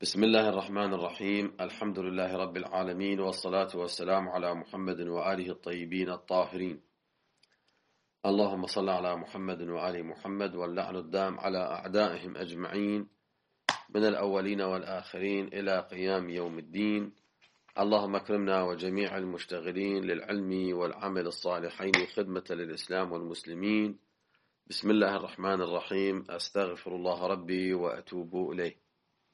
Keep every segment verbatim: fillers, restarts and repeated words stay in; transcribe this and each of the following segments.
بسم الله الرحمن الرحيم. الحمد لله رب العالمين، والصلاة والسلام على محمد وآله الطيبين الطاهرين. اللهم صل على محمد وآل محمد، واللعن الدام على أعدائهم أجمعين من الأولين والآخرين إلى قيام يوم الدين. اللهم اكرمنا وجميع المشتغلين للعلم والعمل الصالحين خدمة للإسلام والمسلمين. بسم الله الرحمن الرحيم. أستغفر الله ربي وأتوب إليه.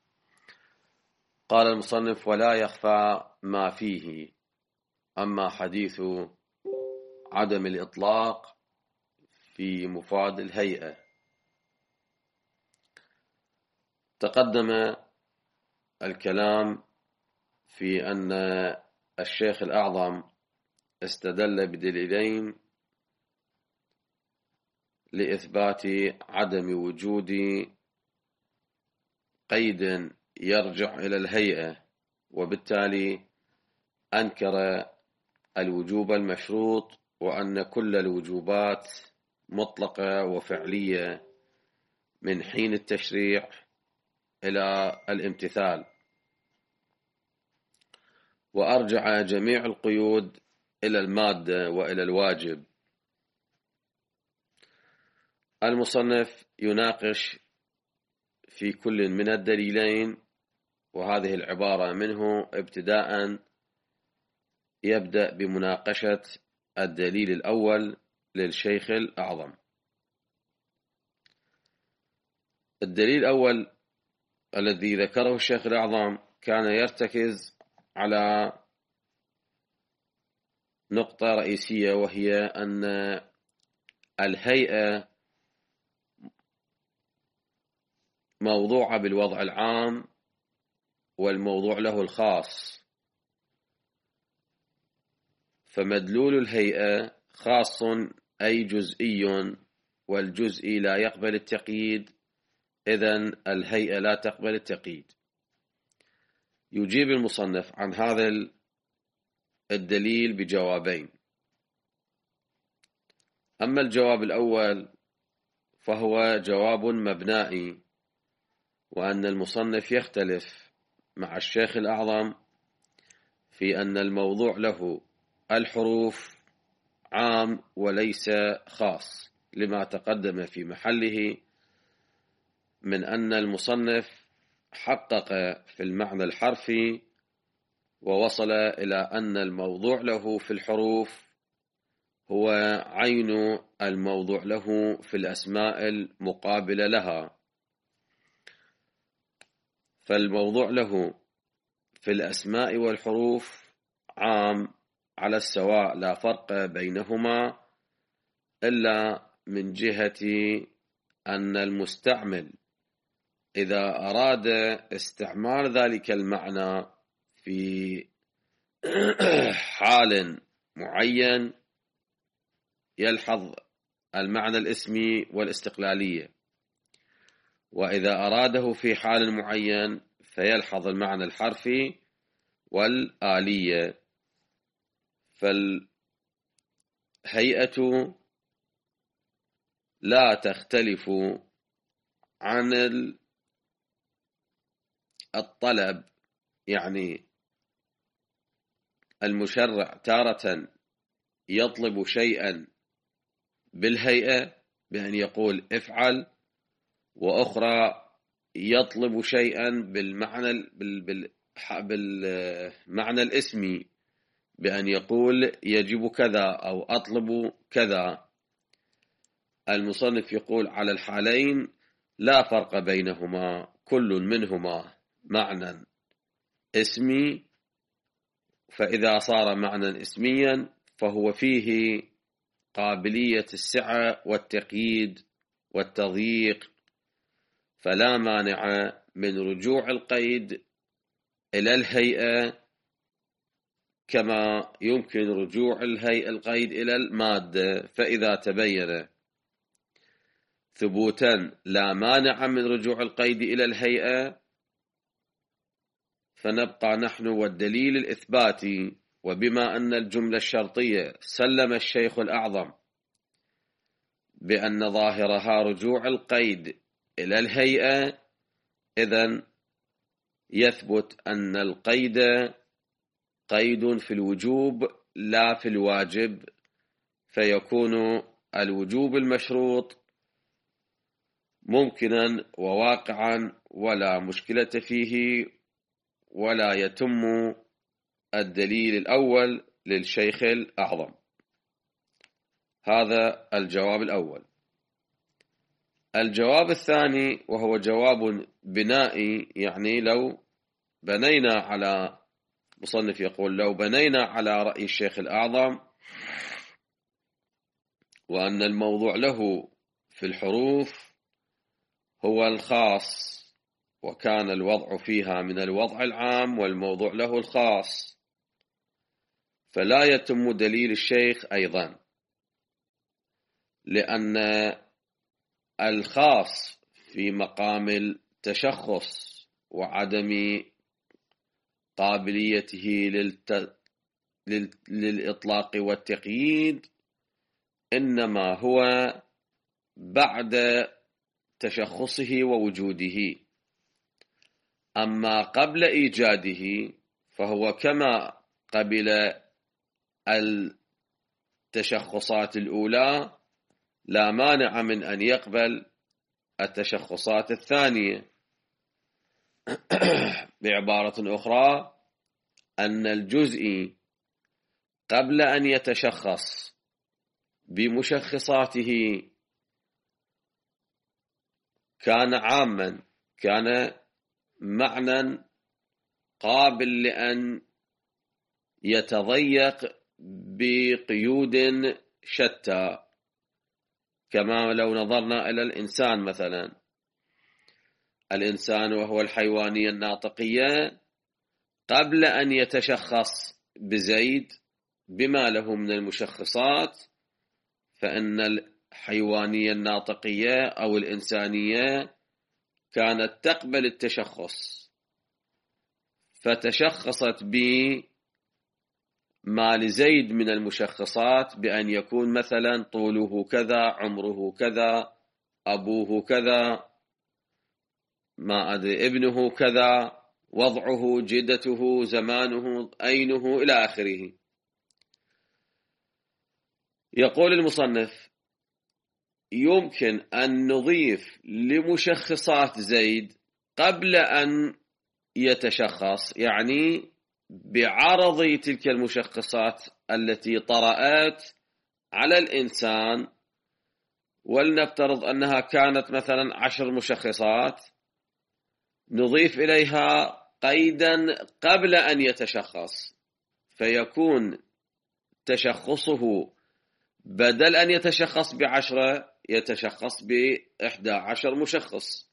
قال المصنف: ولا يخفى ما فيه. أما حديث عدم الإطلاق في مفاد الهيئة، تقدم الكلام في أن الشيخ الأعظم استدل بدليلين لإثبات عدم وجود قيد يرجع إلى الهيئة، وبالتالي أنكر الوجوب المشروط، وأن كل الوجوبات مطلقة وفعلية من حين التشريع إلى الامتثال، وأرجع جميع القيود إلى المادة وإلى الواجب. المصنف يناقش في كل من الدليلين، وهذه العبارة منه ابتداء يبدأ بمناقشة الدليل الأول للشيخ الأعظم. الدليل الأول الذي ذكره الشيخ الأعظم كان يرتكز على نقطة رئيسية، وهي أن الهيئة موضوعة بالوضع العام، والموضوع له الخاص، فمدلول الهيئة خاص أي جزئي، والجزئي لا يقبل التقييد، إذن الهيئة لا تقبل التقييد. يجيب المصنف عن هذا الدليل بجوابين. أما الجواب الأول فهو جواب مبنائي، وأن المصنف يختلف مع الشيخ الأعظم في أن الموضوع له الحروف عام وليس خاص، لما تقدم في محله من أن المصنف حقق في المعنى الحرفي ووصل إلى أن الموضوع له في الحروف هو عين الموضوع له في الأسماء المقابلة لها، فالموضوع له في الأسماء والحروف عام على السواء، لا فرق بينهما، إلا من جهة أن المستعمل إذا أراد استعمال ذلك المعنى في حال معين يلحظ المعنى الاسمي والاستقلالية، وإذا أراده في حال معين فيلحظ المعنى الحرفي والآلية. فالهيئة لا تختلف عن الطلب، يعني المشرع تارة يطلب شيئا بالهيئة بأن يقول افعل، وأخرى يطلب شيئا بالمعنى بالمعنى الاسمي بأن يقول يجب كذا أو أطلب كذا. المصنف يقول على الحالين لا فرق بينهما، كل منهما معنى اسمي، فإذا صار معنى اسميا فهو فيه قابلية السعة والتقييد والتضييق، فلا مانع من رجوع القيد إلى الهيئة، كما يمكن رجوع الهيئة القيد إلى المادة. فإذا تبين ثبوتا لا مانع من رجوع القيد إلى الهيئة، فنبقى نحن والدليل الإثباتي. وبما أن الجملة الشرطية سلم الشيخ الأعظم بأن ظاهرها رجوع القيد إلى الهيئة، إذن يثبت أن القيد قيد في الوجوب لا في الواجب، فيكون الوجوب المشروط ممكنا وواقعا ولا مشكلة فيه، ولا يتم الدليل الأول للشيخ الأعظم. هذا الجواب الأول. الجواب الثاني وهو جواب بنائي، يعني لو بنينا على مصنف يقول لو بنينا على رأي الشيخ الأعظم وأن الموضوع له في الحروف هو الخاص، وكان الوضع فيها من الوضع العام والموضوع له الخاص، فلا يتم دليل الشيخ أيضا، لأن الخاص في مقام التشخص وعدم قابليته للت... لل... للإطلاق والتقييد إنما هو بعد تشخصه ووجوده. أما قبل إيجاده فهو كما قبل التشخصات الأولى لا مانع من أن يقبل التشخصات الثانية. بعبارة أخرى، أن الجزء قبل أن يتشخص بمشخصاته كان عاما، كان معنى قابل لأن يتضيق بقيود شتى، كما لو نظرنا إلى الإنسان مثلا، الإنسان وهو الحيوانية الناطقية قبل أن يتشخص بزيد بما له من المشخصات، فإن الحيوانية الناطقية أو الإنسانية كانت تقبل التشخص، فتشخصت بما لزيد من المشخصات بأن يكون مثلا طوله كذا، عمره كذا، أبوه كذا، ما أدري ابنه كذا، وضعه، جدته، زمانه، أينه، إلى آخره. يقول المصنف: يمكن أن نضيف لمشخصات زيد قبل أن يتشخص، يعني بعرض تلك المشخصات التي طرأت على الإنسان، ولنفترض أنها كانت مثلا عشر مشخصات، نضيف إليها قيدا قبل أن يتشخص، فيكون تشخصه بدل أن يتشخص بعشرة يتشخص بإحدى عشر مشخص،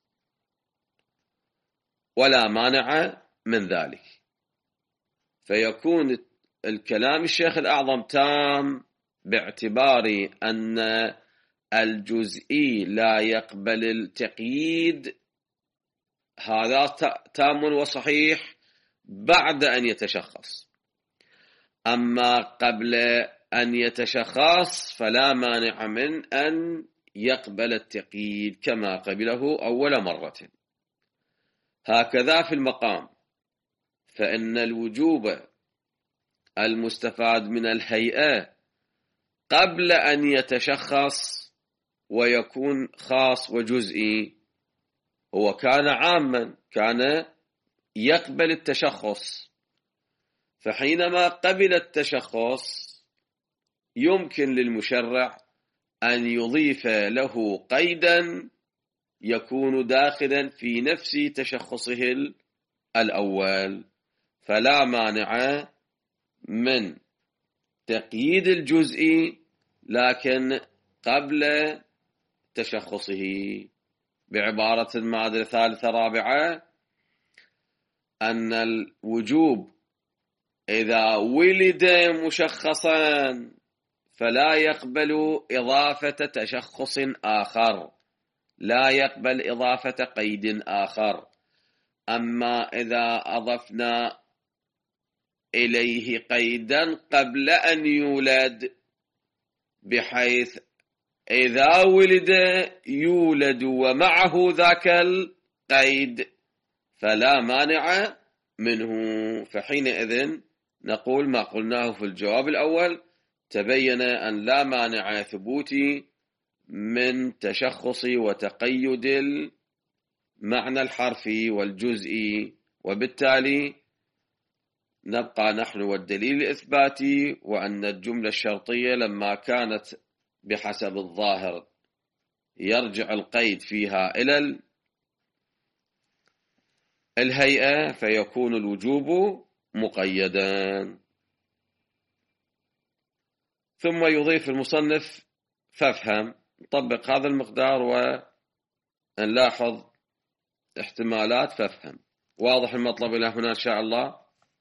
ولا مانع من ذلك. فيكون الكلام الشيخ الأعظم تام باعتبار أن الجزئي لا يقبل التقييد، هذا تام وصحيح بعد أن يتشخص. أما قبل أن يتشخص فلا مانع من أن يقبل التقييد كما قبله أول مرة. هكذا في المقام، فإن الوجوب المستفاد من الهيئة قبل أن يتشخص ويكون خاص وجزئي هو كان عاما، كان يقبل التشخص، فحينما قبل التشخص يمكن للمشرع أن يضيف له قيدا يكون داخلا في نفس تشخصه الأول، فلا مانع من تقييد الجزء لكن قبل تشخصه. بعبارة المادة الثالثة رابعة، أن الوجوب إذا ولد مشخصا فلا يقبل إضافة تشخص آخر، لا يقبل إضافة قيد آخر. أما إذا أضفنا إليه قيدا قبل أن يولد، بحيث إذا ولد يولد ومعه ذاك القيد، فلا مانع منه. فحينئذ نقول ما قلناه في الجواب الأول، تبين أن لا مانع ثبوتي من تشخص وتقيد المعنى الحرفي والجزئي، وبالتالي نبقى نحن والدليل الإثباتي، وأن الجملة الشرطية لما كانت بحسب الظاهر يرجع القيد فيها إلى الهيئة فيكون الوجوب مقيدا. ثم يضيف المصنف فافهم، نطبق هذا المقدار ونلاحظ احتمالات فافهم. واضح المطلب إلى هنا إن شاء الله؟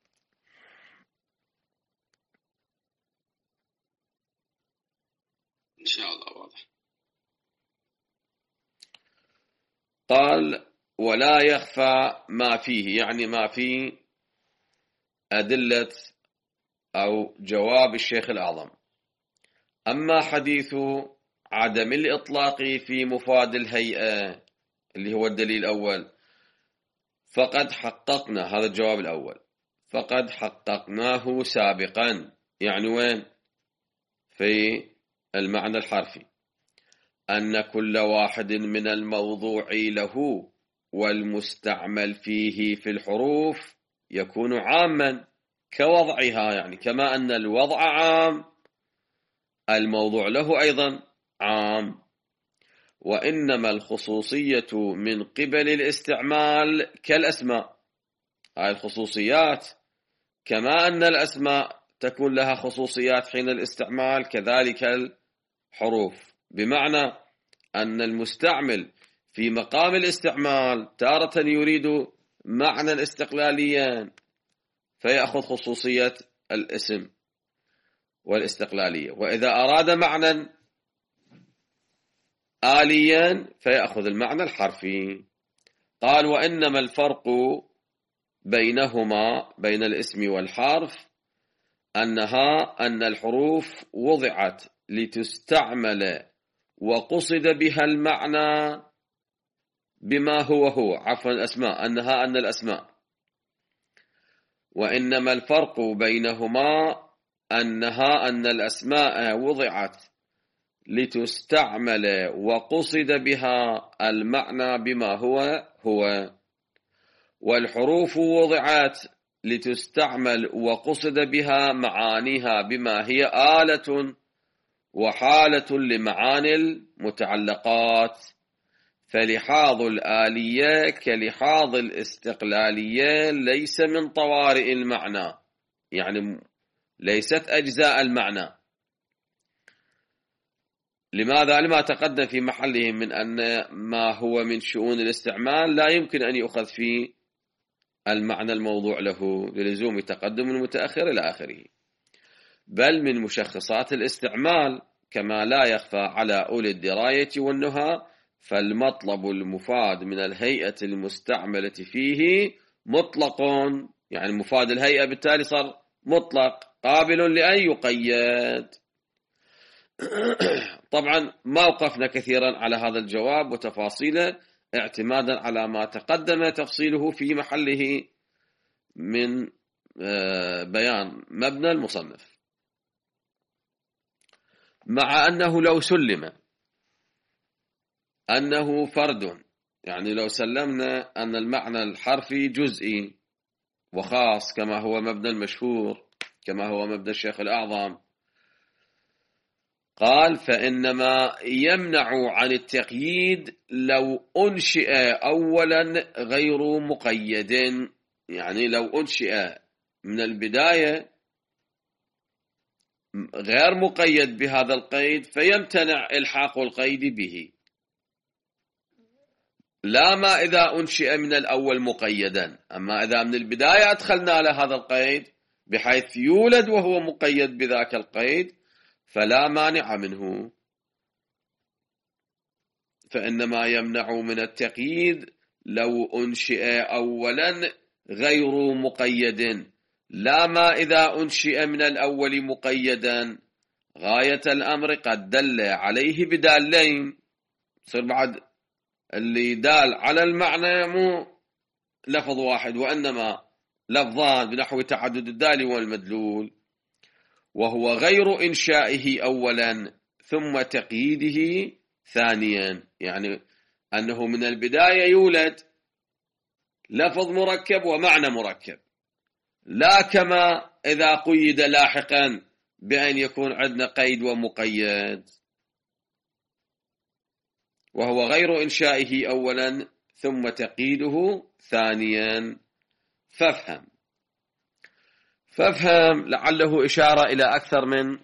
إن شاء الله واضح. قال ولا يخفى ما فيه، يعني ما فيه أدلة أو جواب الشيخ الأعظم. أما حديث عدم الإطلاق في مفاد الهيئة اللي هو الدليل الأول، فقد حققنا، هذا الجواب الأول، فقد حققناه سابقا. يعني وين؟ في المعنى الحرفي، أن كل واحد من الموضوع له والمستعمل فيه في الحروف يكون عاما كوضعها، يعني كما أن الوضع عام الموضوع له أيضا عام. وإنما الخصوصية من قبل الاستعمال كالأسماء، هاي الخصوصيات كما أن الأسماء تكون لها خصوصيات حين الاستعمال كذلك الحروف، بمعنى أن المستعمل في مقام الاستعمال تارة يريد معنى استقلاليا فيأخذ خصوصية الاسم والاستقلالية، وإذا أراد معنى آليا فيأخذ المعنى الحرفي. قال وإنما الفرق بينهما بين الاسم والحرف أنها أن الحروف وضعت لتستعمل وقصد بها المعنى بما هو هو، عفوا الأسماء، أنها أن الأسماء، وإنما الفرق بينهما أنها أن الأسماء وضعت لتستعمل وقصد بها المعنى بما هو هو، والحروف وضعت لتستعمل وقصد بها معانيها بما هي آلة وحالة لمعاني المتعلقات، فلحاظ الآلية كلحاظ الاستقلالية ليس من طوارئ المعنى، يعني ليست أجزاء المعنى. لماذا؟ لما تقدم في محله من أن ما هو من شؤون الاستعمال لا يمكن أن يؤخذ فيه المعنى الموضوع له للزوم تقدم المتأخر إلى آخره، بل من مشخصات الاستعمال كما لا يخفى على أولي الدراية والنهى، فالمطلب المفاد من الهيئة المستعملة فيه مطلق، يعني مفاد الهيئة بالتالي صار مطلق قابل لأن يقيد. طبعا ما وقفنا كثيرا على هذا الجواب وتفاصيله اعتمادا على ما تقدم تفصيله في محله من بيان مبنى المصنف، مع أنه لو سلم أنه فرد، يعني لو سلمنا أن المعنى الحرفي جزئي وخاص كما هو مبنى المشهور كما هو مبنى الشيخ الأعظم، قال فإنما يمنع عن التقييد لو أنشئ أولا غير مقيد، يعني لو أنشئ من البداية غير مقيد بهذا القيد فيمتنع إلحاق القيد به، لا ما إذا أنشئ من الأول مقيدا. أما إذا من البداية أدخلنا له هذا القيد بحيث يولد وهو مقيد بذاك القيد فلا مانع منه. فإنما يمنع من التقييد لو أنشئ أولا غير مقيد، لا ما إذا أنشئ من الأول مقيدا. غاية الأمر قد دل عليه بدالين، صير بعد اللي دال على المعنى مو لفظ واحد وإنما لفظان بنحو تعدد الدال والمدلول، وهو غير إنشائه أولا ثم تقييده ثانيا، يعني أنه من البداية يولد لفظ مركب ومعنى مركب، لا كما إذا قيد لاحقا بأن يكون عندنا قيد ومقيد. وهو غير إنشائه أولا ثم تقييده ثانيا. فافهم فافهم لعله إشارة إلى أكثر من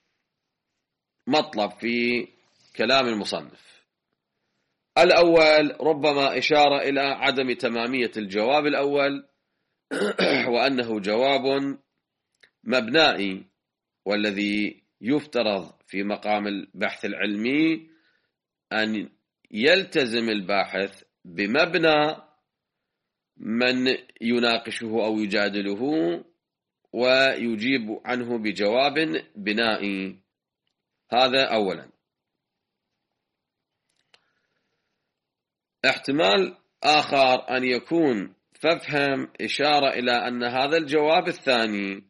مطلب في كلام المصنف. الأول ربما إشارة إلى عدم تمامية الجواب الأول وأنه جواب مبنائي، والذي يفترض في مقام البحث العلمي أن يلتزم الباحث بمبنى من يناقشه أو يجادله ويجيب عنه بجواب بنائي. هذا أولا. احتمال آخر أن يكون فافهم إشارة إلى أن هذا الجواب الثاني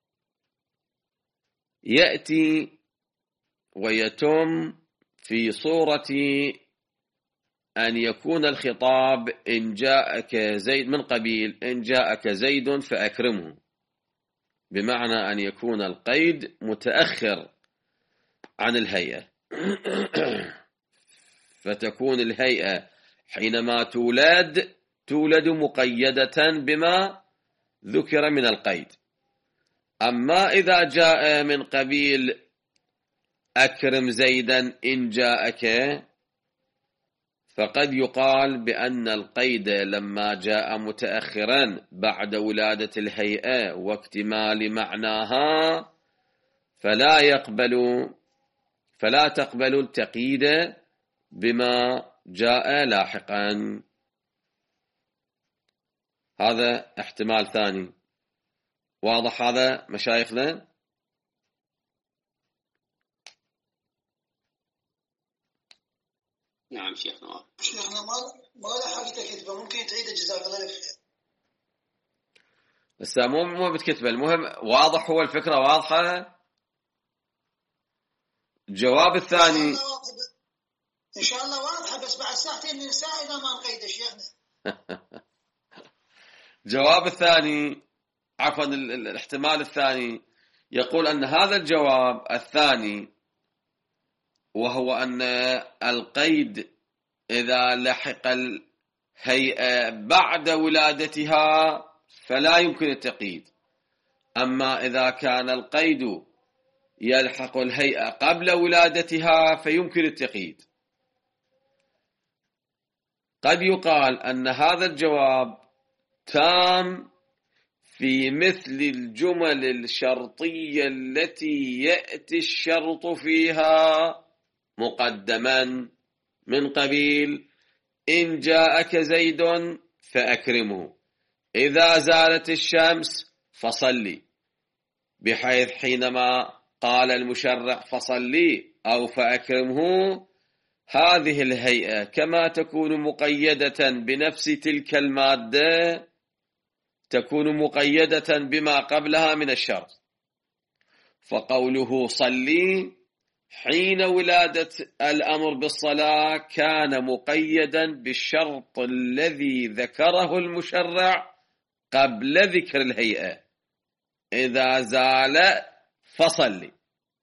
يأتي ويتم في صورة أن يكون الخطاب إن جاءك زيد من قبيل إن جاءك زيد فأكرمه، بمعنى أن يكون القيد متأخر عن الهيئة فتكون الهيئة حينما تولد تولد مقيدة بما ذكر من القيد. أما إذا جاء من قبيل أكرم زيدا إن جاءك، فقد يقال بأن القيد لما جاء متأخرا بعد ولادة الهيئة واكتمال معناها فلا يقبل فلا تقبل التقييد بما جاء لاحقا. هذا احتمال ثاني. واضح هذا مشايخنا؟ نعم شيخنا. شيخنا ما ما له حاجة كتبه، ممكن تعيد جزاك الله خير. بس مو مو بتكتبه، المهم واضح، هو الفكرة واضحة. الجواب الثاني إن شاء الله واضحة، بس بعد ساعتين ننساه إذا ما نقيده شيخنا. الجواب الثاني عفوا الاحتمال الثاني يقول أن هذا الجواب الثاني، وهو أن القيد إذا لحق الهيئة بعد ولادتها فلا يمكن التقييد، أما إذا كان القيد يلحق الهيئة قبل ولادتها فيمكن التقييد. قد يقال أن هذا الجواب تام في مثل الجمل الشرطية التي يأتي الشرط فيها مقدما من قبيل إن جاءك زيد فأكرمه، إذا زالت الشمس فصلي، بحيث حينما قال المشرع فصلي أو فأكرمه، هذه الهيئة كما تكون مقيدة بنفس تلك المادة تكون مقيدة بما قبلها من الشرط. فقوله صلي حين ولادة الأمر بالصلاة كان مقيدا بالشرط الذي ذكره المشرع قبل ذكر الهيئة، إذا زال فصلي.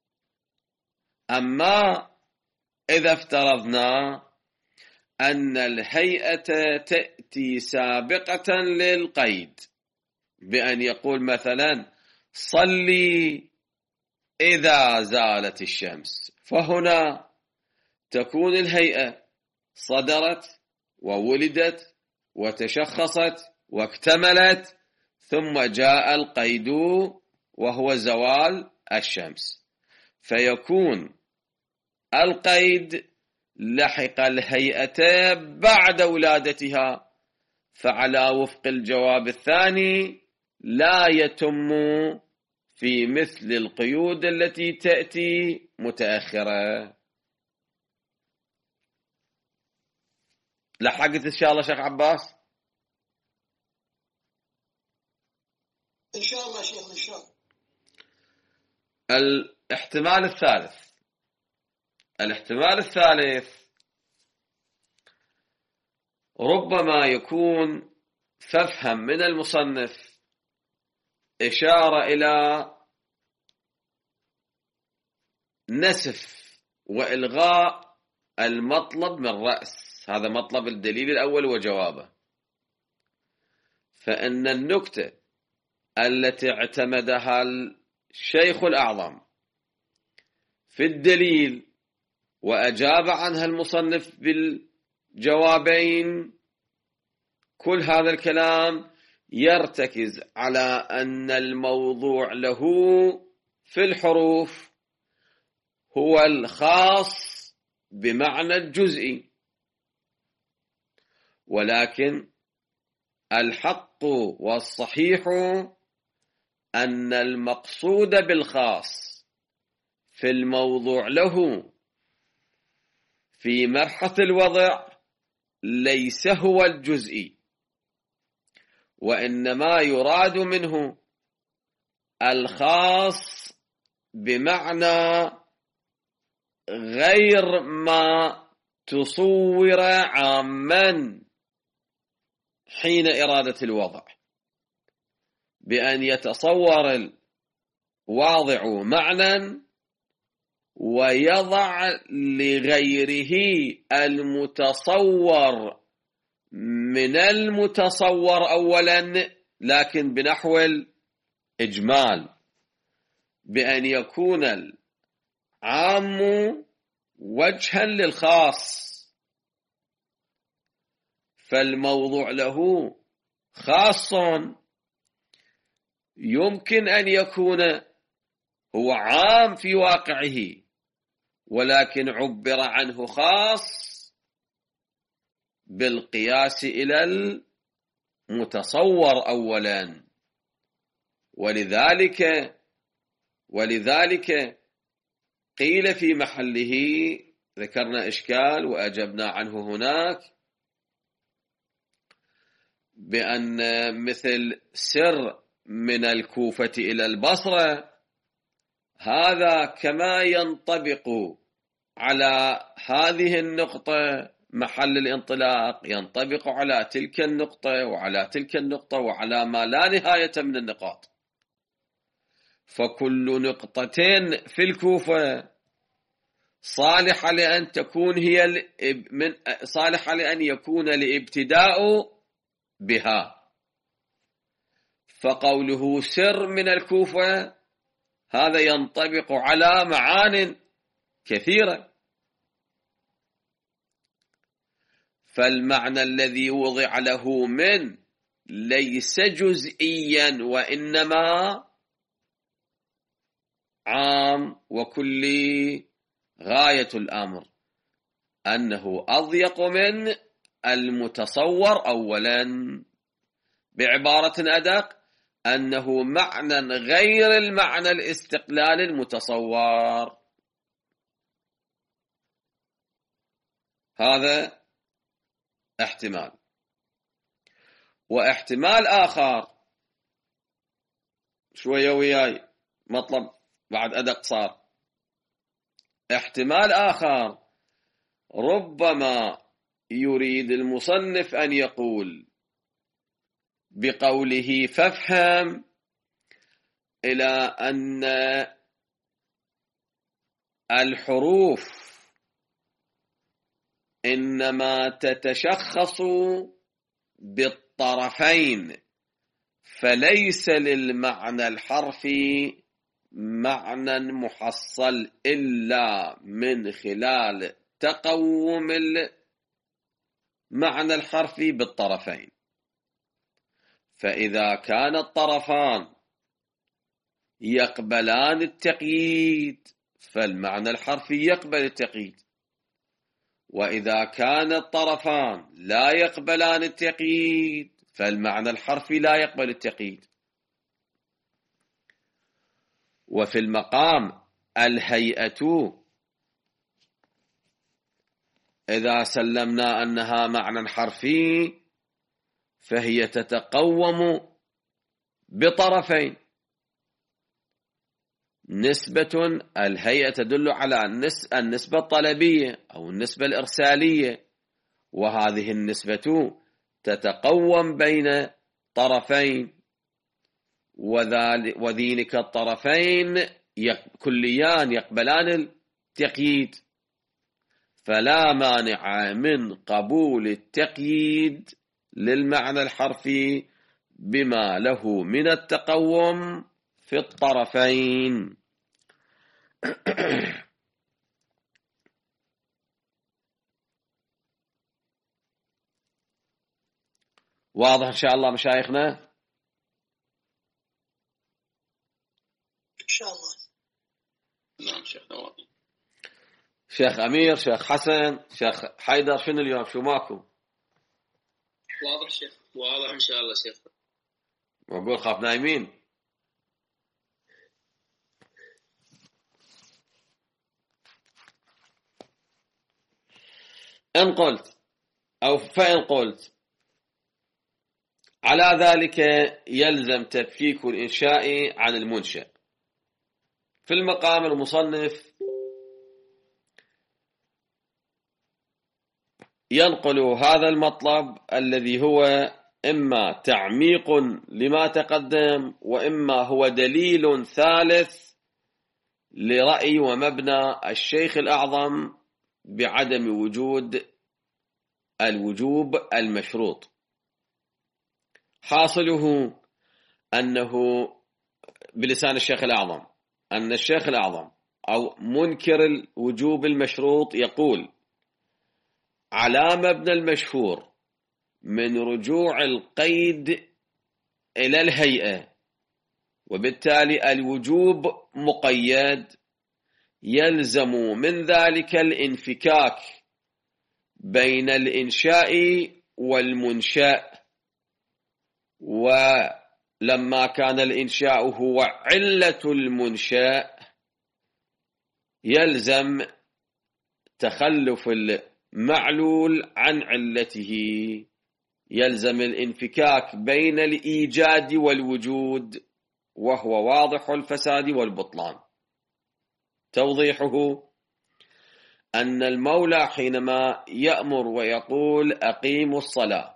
أما إذا افترضنا أن الهيئة تأتي سابقة للقيد بأن يقول مثلا صلي إذا زالت الشمس، فهنا تكون الهيئة صدرت وولدت وتشخصت واكتملت، ثم جاء القيد وهو زوال الشمس، فيكون القيد لحق الهيئة بعد ولادتها، فعلى وفق الجواب الثاني لا يتم في مثل القيود التي تأتي متأخرة. لحقت إن شاء الله شيخ عباس؟ إن شاء الله شيخنا إن شاء الله. الاحتمال الثالث الاحتمال الثالث ربما يكون فافهم من المصنف إشارة إلى نسف وإلغاء المطلب من رأس. هذا مطلب الدليل الأول وجوابه. فإن النكتة التي اعتمدها الشيخ الأعظم في الدليل وأجاب عنها المصنف بالجوابين، كل هذا الكلام يرتكز على أن الموضوع له في الحروف هو الخاص بمعنى الجزئي، ولكن الحق والصحيح أن المقصود بالخاص في الموضوع له في مرحلة الوضع ليس هو الجزئي، وإنما يراد منه الخاص بمعنى غير ما تصور عاما حين إرادة الوضع، بأن يتصور الواضع معنى ويضع لغيره المتصور من المتصور أولا، لكن بنحو الإجمال، بأن يكون العام وجها للخاص، فالموضوع له خاص يمكن أن يكون هو عام في واقعه، ولكن عبر عنه خاص بالقياس إلى المتصور أولا. ولذلك ولذلك قيل في محله، ذكرنا إشكال وأجبنا عنه هناك، بأن مثل سر من الكوفة إلى البصرة هذا كما ينطبق على هذه النقطة محل الانطلاق ينطبق على تلك النقطة وعلى تلك النقطة وعلى ما لا نهاية من النقاط. فكل نقطتين في الكوفة صالحة لأن تكون هي من صالحة لأن يكون الابتداء بها. فقوله سر من الكوفة هذا ينطبق على معان كثيرة، فالمعنى الذي وضع له من ليس جزئيا وإنما عام وكلي. غاية الأمر أنه أضيق من المتصور أولا، بعبارة أدق أنه معنى غير المعنى الاستقلال المتصور. هذا احتمال. واحتمال آخر شوية وياي مطلب بعد أدق صار. احتمال آخر ربما يريد المصنف أن يقول بقوله فافهم إلى أن الحروف إنما تتشخص بالطرفين، فليس للمعنى الحرفي معنى محصل إلا من خلال تقوم المعنى الحرفي بالطرفين. فإذا كان الطرفان يقبلان التقييد فالمعنى الحرفي يقبل التقييد، وإذا كان الطرفان لا يقبلان التقييد فالمعنى الحرفي لا يقبل التقييد. وفي المقام الهيئة إذا سلمنا أنها معنى حرفي فهي تتقوم بطرفين. نسبة الهيئة تدل على النسبة الطلبية أو النسبة الإرسالية، وهذه النسبة تتقوم بين طرفين، وذلك الطرفين كليان يقبلان التقييد، فلا مانع من قبول التقييد للمعنى الحرفي بما له من التقوم في الطرفين. واضح إن شاء الله مشايخنا؟ إن شاء الله. نعم شيخنا واضح. شيخ أمير، شيخ حسن، شيخ حيدر، شنو اليوم شو ماكو؟ واضح شيخ، واضح إن شاء الله شيخ. وأقول خاف نايمين. إن قلت أو فإن قلت على ذلك يلزم تفكيك الإنشاء عن المنشأ. في المقام المصنف ينقل هذا المطلب الذي هو إما تعميق لما تقدم، وإما هو دليل ثالث لرأي ومبنى الشيخ الأعظم بعدم وجود الوجوب المشروط. حاصله أنه بلسان الشيخ الأعظم أن الشيخ الأعظم أو منكر الوجوب المشروط يقول على مبنى المشهور من رجوع القيد إلى الهيئة، وبالتالي الوجوب مقيد، يلزم من ذلك الانفكاك بين الإنشاء والمنشأ، ولما كان الإنشاء هو علة المنشأ يلزم تخلف المعلول عن علته، يلزم الانفكاك بين الإيجاد والوجود، وهو واضح الفساد والبطلان. توضيحه أن المولى حينما يأمر ويقول أقيموا الصلاة،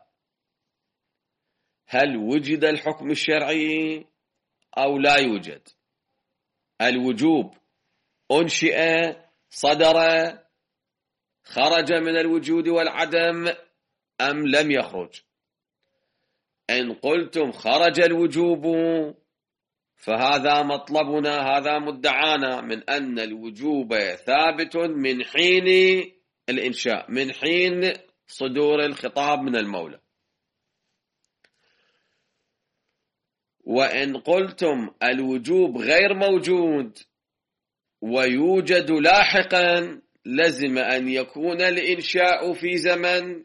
هل وجد الحكم الشرعي أو لا يوجد؟ الوجوب أنشئ، صدر، خرج من الوجود والعدم أم لم يخرج؟ إن قلتم خرج الوجوب فهذا مطلبنا، هذا مدعانا من أن الوجوب ثابت من حين الإنشاء، من حين صدور الخطاب من المولى. وإن قلتم الوجوب غير موجود ويوجد لاحقا، لزم أن يكون الإنشاء في زمن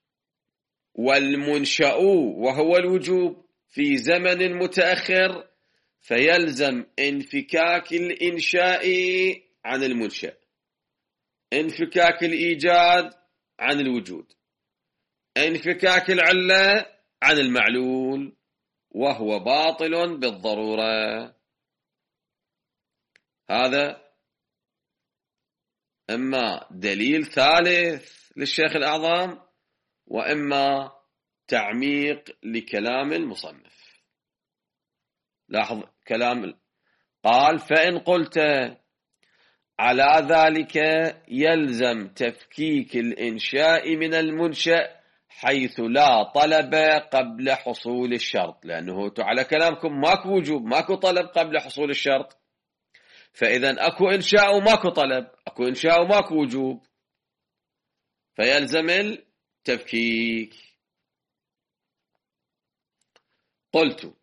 والمنشأ وهو الوجوب في زمن متأخر، فيلزم انفكاك الإنشاء عن المنشأ، انفكاك الإيجاد عن الوجود، انفكاك العلة عن المعلول، وهو باطل بالضرورة. هذا إما دليل ثالث للشيخ الأعظم، وإما تعميق لكلام المصنف. لاحظ كلام قال فإن قلت على ذلك يلزم تفكيك الإنشاء من المنشأ حيث لا طلب قبل حصول الشرط، لأنه على كلامكم ماكو وجوب، ماكو طلب قبل حصول الشرط، فإذا أكو إنشاء وماكو طلب، أكو إنشاء وماكو وجوب، فيلزم التفكيك. قلت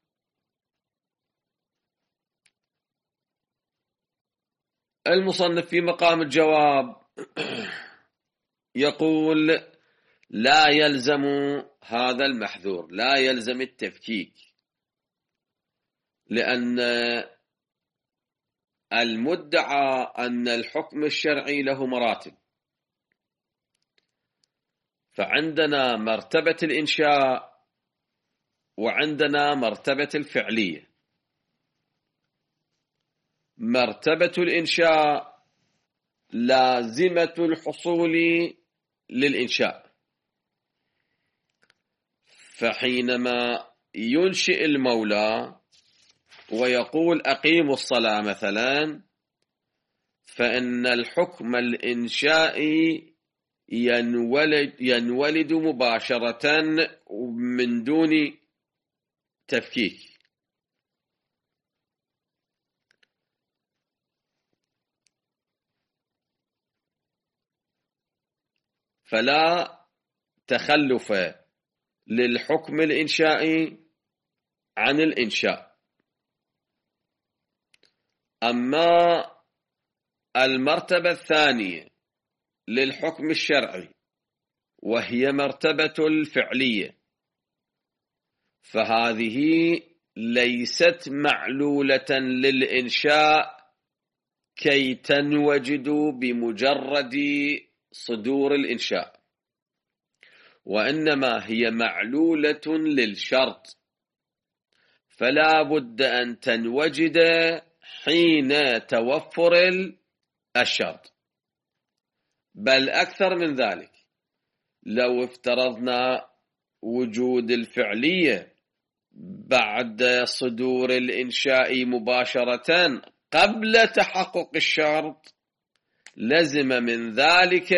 المصنف في مقام الجواب يقول لا يلزم هذا المحذور، لا يلزم التفكيك، لأن المدعى أن الحكم الشرعي له مراتب، فعندنا مرتبة الإنشاء وعندنا مرتبة الفعلية. مرتبة الإنشاء لازمة الحصول للإنشاء، فحينما ينشئ المولى ويقول أقيموا الصلاة مثلا، فإن الحكم الإنشائي ينولد, ينولد مباشرة من دون تفكيك. فلا تخلف للحكم الإنشائي عن الإنشاء. أما المرتبة الثانية للحكم الشرعي وهي مرتبة الفعلية، فهذه ليست معلولة للإنشاء كي تنوجد بمجرد صدور الإنشاء، وإنما هي معلولة للشرط، فلا بد أن تنوجد حين توفر الشرط. بل أكثر من ذلك، لو افترضنا وجود الفعلية بعد صدور الإنشاء مباشرة قبل تحقق الشرط، لزم من ذلك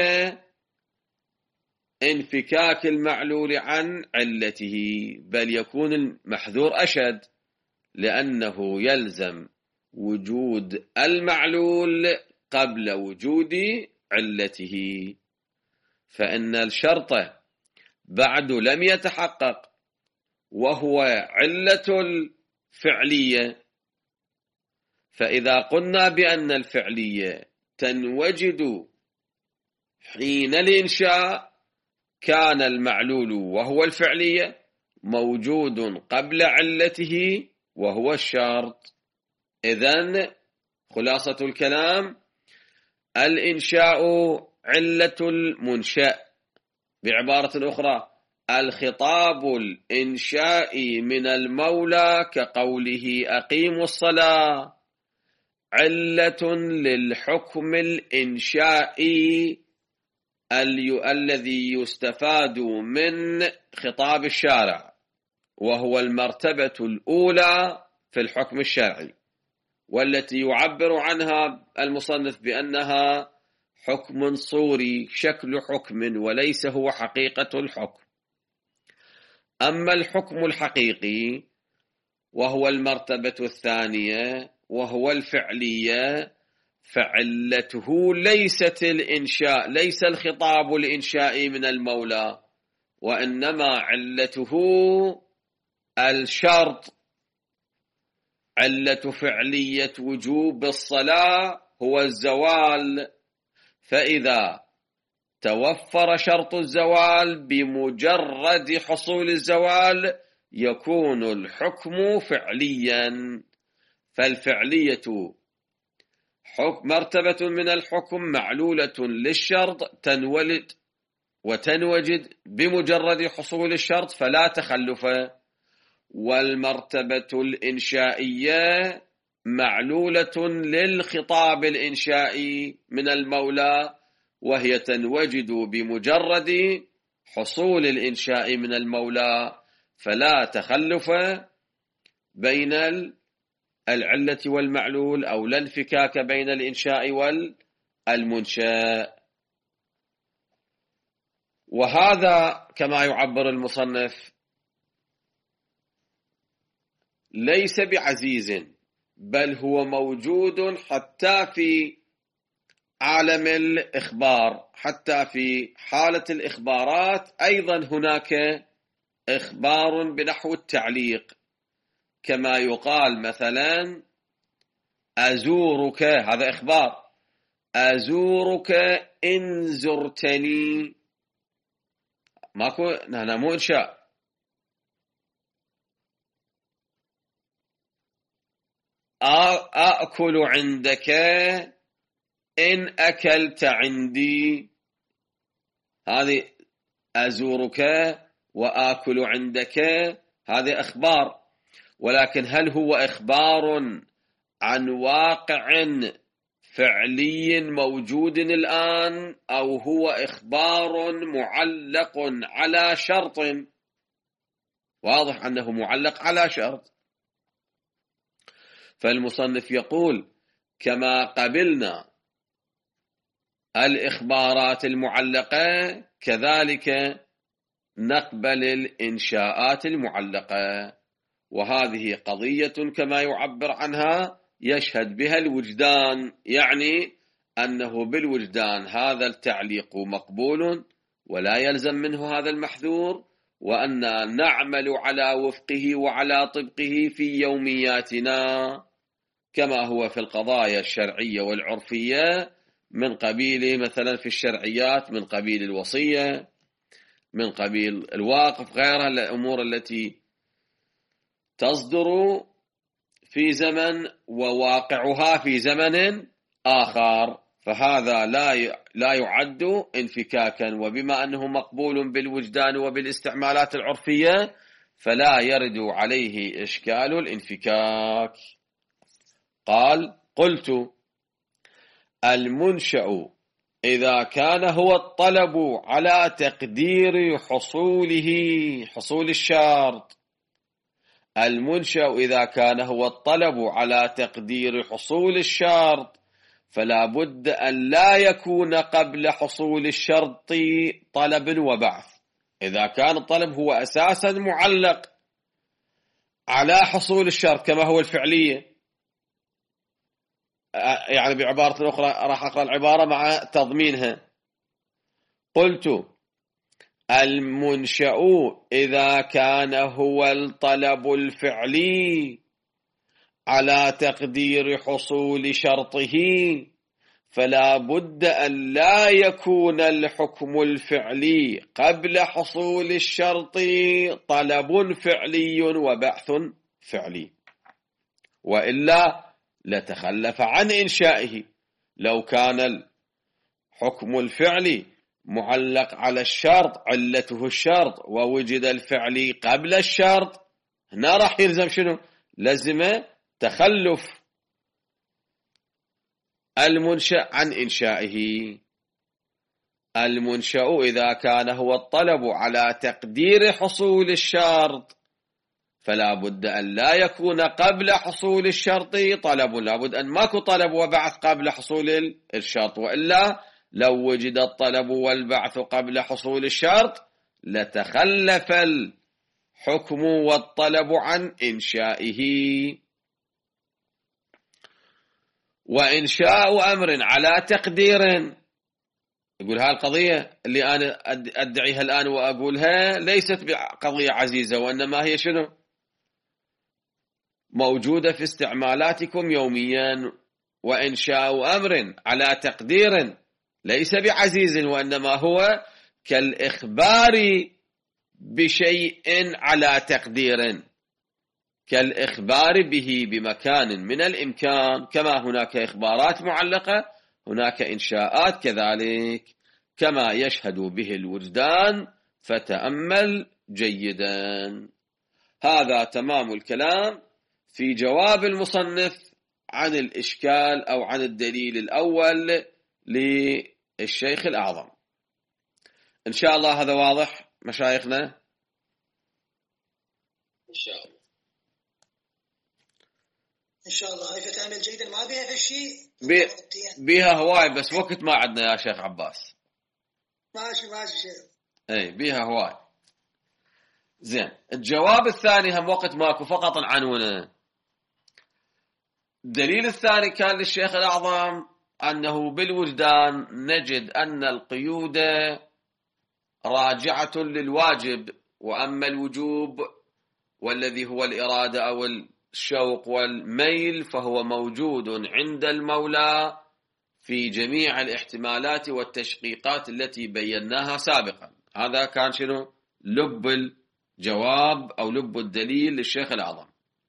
انفكاك المعلول عن علته، بل يكون المحذور أشد، لأنه يلزم وجود المعلول قبل وجود علته. فإن الشرط بعد لم يتحقق وهو علة الفعلية، فإذا قلنا بأن الفعلية تنوجد حين الإنشاء، كان المعلول وهو الفعلية موجود قبل علته وهو الشرط. إذن خلاصة الكلام: الإنشاء علة المنشأ. بعبارة أخرى، الخطاب الإنشائي من المولى كقوله أقيموا الصلاة علة للحكم الإنشائي الذي يستفاد من خطاب الشارع، وهو المرتبة الأولى في الحكم الشرعي، والتي يعبر عنها المصنف بأنها حكم صوري، شكل حكم وليس هو حقيقة الحكم. أما الحكم الحقيقي وهو المرتبة الثانية وهو الفعلية، فعلته ليست الإنشاء، ليس الخطاب الإنشائي من المولى، وإنما علته الشرط. علة فعلية وجوب الصلاة هو الزوال، فإذا توفر شرط الزوال بمجرد حصول الزوال يكون الحكم فعليا. فالفعلية مرتبة من الحكم معلولة للشرط، تنولد وتنوجد بمجرد حصول الشرط فلا تخلف. والمرتبة الإنشائية معلولة للخطاب الإنشائي من المولى، وهي تنوجد بمجرد حصول الإنشاء من المولى، فلا تخلف بين العلة والمعلول، أو لا انفكاك بين الإنشاء والمنشأ. وهذا كما يعبر المصنف ليس بعزيز، بل هو موجود حتى في عالم الإخبار، حتى في حالة الإخبارات أيضا هناك إخبار بنحو التعليق، كما يقال مثلا أزورك، هذا إخبار، أزورك إن زرتني، ماكو هنا مو إنشاء. أأكل عندك إن أكلت عندي، هذه أزورك وآكل عندك هذا إخبار، ولكن هل هو إخبار عن واقع فعلي موجود الآن، أو هو إخبار معلق على شرط؟ واضح أنه معلق على شرط. فالمصنف يقول كما قبلنا الإخبارات المعلقة كذلك نقبل الإنشاءات المعلقة، وهذه قضية كما يعبر عنها يشهد بها الوجدان، يعني أنه بالوجدان هذا التعليق مقبول ولا يلزم منه هذا المحذور، وأن نعمل على وفقه وعلى طبقه في يومياتنا كما هو في القضايا الشرعية والعرفية، من قبيل مثلا في الشرعيات من قبيل الوصية، من قبيل الواقف، غيرها الأمور التي تصدر في زمن وواقعها في زمن آخر، فهذا لا لا يعد انفكاكا. وبما أنه مقبول بالوجدان وبالاستعمالات العرفية فلا يرد عليه إشكال الانفكاك. قال: قلت: المنشأ إذا كان هو الطلب على تقدير حصوله، حصول الشرط، المنشأ إذا كان هو الطلب على تقدير حصول الشرط فلا بد أن لا يكون قبل حصول الشرط طلب وبعث. إذا كان الطلب هو أساسا معلق على حصول الشرط كما هو الفعلية، يعني بعبارة أخرى راح أقرأ العبارة مع تضمينها. قلت: المنشأ إذا كان هو الطلب الفعلي على تقدير حصول شرطه فلا بد أن لا يكون الحكم الفعلي قبل حصول الشرط طلب فعلي وبحث فعلي، وإلا لتخلف عن إنشائه. لو كان الحكم الفعلي معلق على الشرط، علته الشرط، ووجد الفعلي قبل الشرط، هنا راح يلزم شنو؟ لزم تخلف المنشأ عن إنشائه. المنشأ إذا كان هو الطلب على تقدير حصول الشرط فلا بد أن لا يكون قبل حصول الشرط طلب، لا بد أن ماكو طلب وبعث قبل حصول الشرط، وإلا لو وجد الطلب والبعث قبل حصول الشرط لتخلف الحكم والطلب عن إنشائه. وإنشاء أمر على تقدير، يقول هاي القضية اللي أنا أدعيها الآن وأقولها ليست قضية عزيزة، وإنما هي شنو؟ موجودة في استعمالاتكم يوميا. وإنشاء أمر على تقدير ليس بعزيز، وإنما هو كالإخبار بشيء على تقدير، كالإخبار به بمكان من الإمكان، كما هناك إخبارات معلقة هناك إنشاءات كذلك، كما يشهد به الوجدان، فتأمل جيدا. هذا تمام الكلام في جواب المصنف عن الإشكال أو عن الدليل الأول للشيخ الأعظم. إن شاء الله هذا واضح مشايخنا؟ إن شاء الله إن شاء الله. هاي فتعمل جيدا، ما بيها شيء بي بيها هواي، بس وقت ما عندنا يا شيخ عباس. ماشي ماشي شيخ. اي بيها هواي. زين، الجواب الثاني هم وقت ماكو، فقط العنونه. الدليل الثاني كان للشيخ الأعظم أنه بالوجدان نجد أن القيود راجعة للواجب، وأما الوجوب والذي هو الإرادة أو الشوق والميل فهو موجود عند المولى في جميع الاحتمالات والتشقيقات التي بيناها سابقا. هذا كان شنو؟ لب الجواب أو لب الدليل للشيخ الأعظم.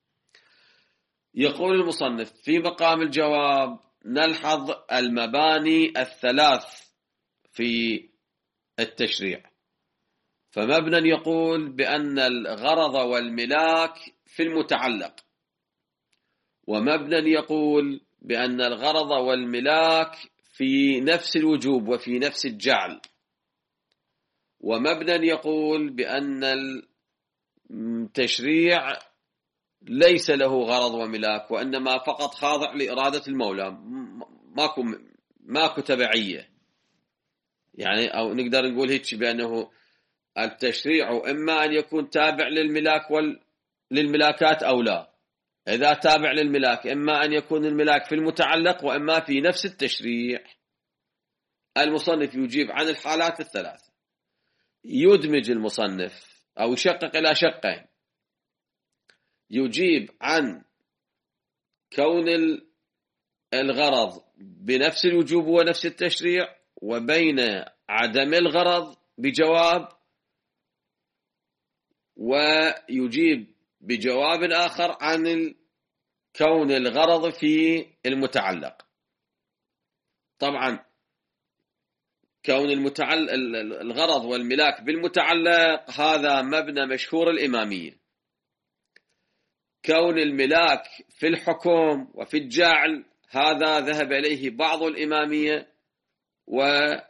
يقول المصنف في مقام الجواب: نلحظ المباني الثلاث في التشريع. فمبنى يقول بأن الغرض والملاك في المتعلق، ومبنى يقول بأن الغرض والملاك في نفس الوجوب وفي نفس الجعل، ومبنى يقول بأن التشريع ليس له غرض وملاك، وإنما فقط خاضع لإرادة المولى، ماكو ماكو تبعية. يعني أو نقدر نقول هيك بأنه التشريع إما أن يكون تابع للملاك وال للملاكات أو لا. إذا تابع للملاك إما أن يكون الملاك في المتعلق وإما في نفس التشريع. المصنف يجيب عن الحالات الثلاثة، يدمج المصنف أو يشقق إلى شقين، يجيب عن كون الغرض بنفس الوجوب ونفس التشريع، وبين عدم الغرض بجواب، ويجيب بجواب آخر عن كون الغرض في المتعلق. طبعا كون المتعلق الغرض والملاك بالمتعلق هذا مبنى مشهور الإمامية. كون الملاك في الحكم وفي الجعل هذا ذهب إليه بعض الإمامية وأيضا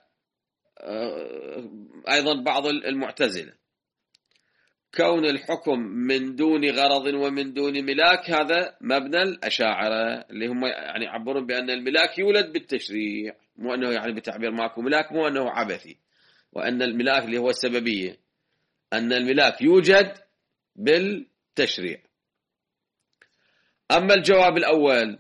بعض المعتزلة. كون الحكم من دون غرض ومن دون ملاك هذا مبنى الأشاعرة، اللي هم يعني يعبرون بأن الملاك يولد بالتشريع، مو أنه يعني بتعبير ماكو ملاك، مو أنه عبثي، وأن الملاك اللي هو السببية، أن الملاك يوجد بالتشريع. أما الجواب الأول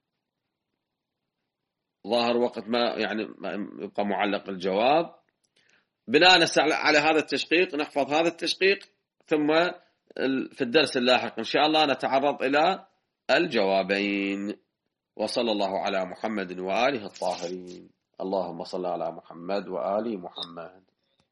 ظاهر وقت ما يعني يبقى معلق الجواب، بناء على هذا التشقيق نحفظ هذا التشقيق، ثم في الدرس اللاحق إن شاء الله نتعرض إلى الجوابين. وصلى الله على محمد وآله الطاهرين. اللهم صل على محمد وآل محمد.